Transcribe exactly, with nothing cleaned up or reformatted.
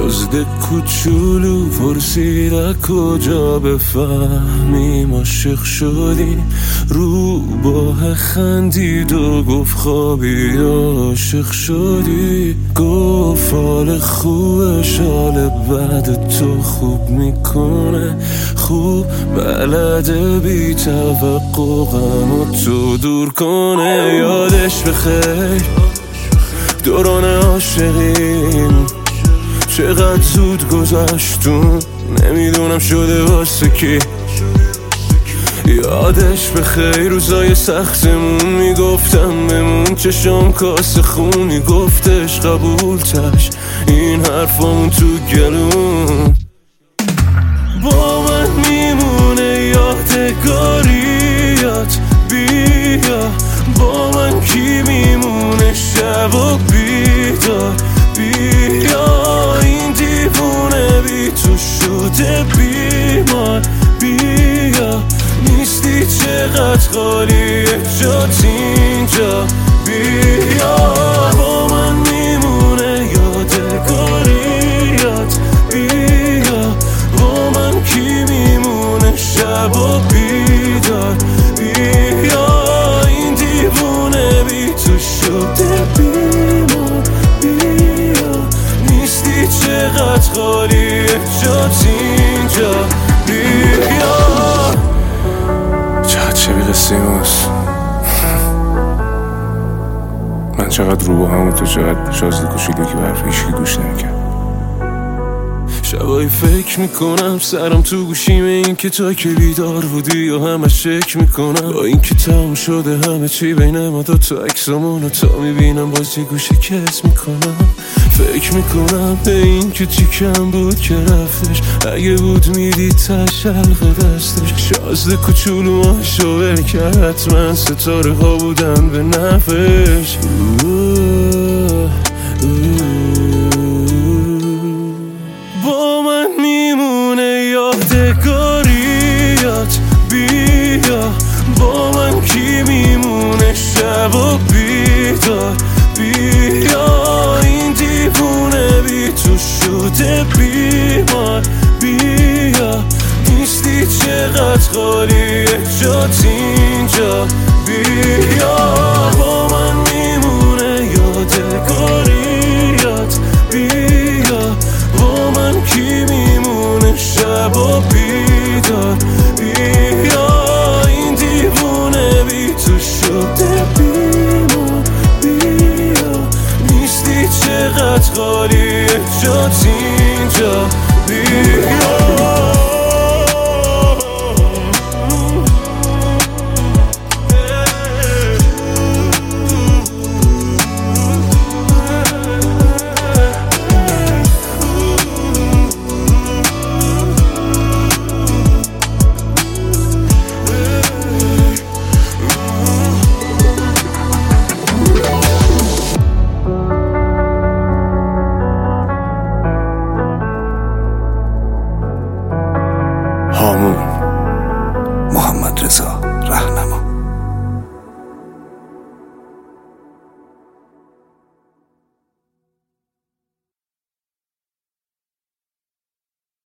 شازده کوچولو پرسید از کجا بفهمیم عاشق شدی، رو باه خندید و گفت خوابی عاشق شدی. گفت حال خوبه شال بعد تو خوب میکنه، خوب بلده بی توقع غمو تو دور کنه. یادش بخیر دوران عاشقین چقدر زود گذشتون، نمیدونم شده واسه کی. یادش بخیر روزای سختمون، میگفتم بمون چشام کاسه خونی، گفتش قبول تش این حرفامون تو گلون. با من میمونه یادگاریات، بیا با من کی میمونه شب و بیدار. بیا این دیوونه بی تو شده بیمار، بیا نیستی چقدر خالیه جات اینجا. بیا با من میمونه یادگاریات، بیا با من کی میمونه شب و بیدار. بیا این دیوونه بی تو شده بیمار، بیا نیستی چقدر خالیه جات اینجا. بیا چقدر شبیه قصه ماست، من چقدر رو با همون تو چقدر شازده کشیده که برف هیچکی گوش نمیکرد. شبایی فکر میکنم سرم تو گوشیمه، این که تا که بیدار بودی یا همش شک میکنم. با این که تموم شده همه چی بین ما دو تا عکسامونو تا میبینم باز یه گوشه کس میکنم. فکر میکنم به این که چی کم بود که رفتش، اگه بود میدید تش حلق دستش. شازده کوچولو ماشو ول کرد، حتما ستاره ها بودن به نفش. با من میمونه یادگاریات، بیا با من کی میمونه شب و بیدار. بیا این دیوونه بی تو شده بیمار، بیا نیستی چقدر خالیه جات اینجا. بیا با من میمونه یادگاریات، بیا با من کی میمونه شب و بیدار. بیا این دیوونه بی تو شده بیمار، بیا نیستی چقدر خالیه جات اینجا. بیا